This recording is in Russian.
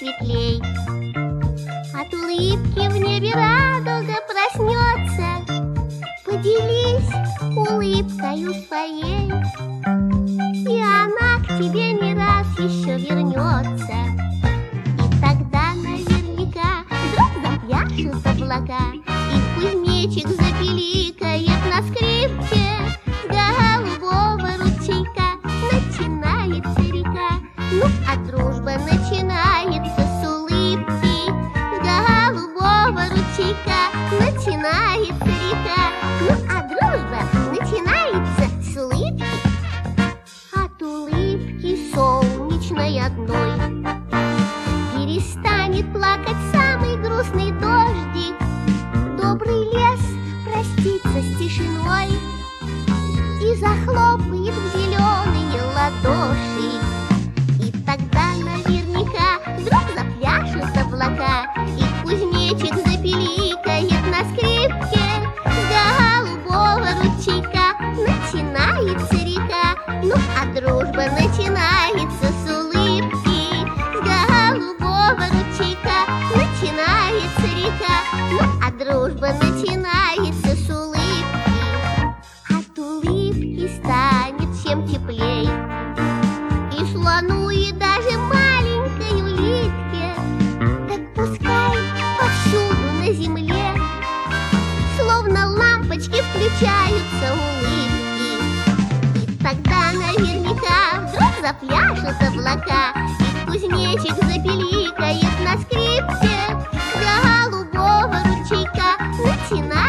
светлей. От улыбки в небе радуга проснется. Поделись улыбкою своей, и она к тебе не раз еще вернется. И тогда наверняка вдруг запляшут облака, и кузнечик запиликает на скрипке. С голубого ручейка начинается река. Ну, а дружба начинается с улыбки. С голубого ручейка начинается река. Ну, а дружба начинается с улыбки. От улыбки солнечной одной перестанет плакать самый грустный дождик. Добрый лес простится с тишиной и захлопает в зеленые ладоши. И тогда наверняка вдруг запляшут облака, и кузнечик запиликает на скрипке. С голубого ручейка начинается река. Ну, а дружба начинается с улыбки. С голубого ручейка начинается река. Ну, а дружба начинается с улыбки. От улыбки станет всем теплей, и слону, и даже маленькой улитке. Так пускай повсюду на земле словно лампочки включаются улыбки. И тогда наверняка вдруг запляшут облака, и кузнечик запиликает на скрипке. С голубого ручейка начинается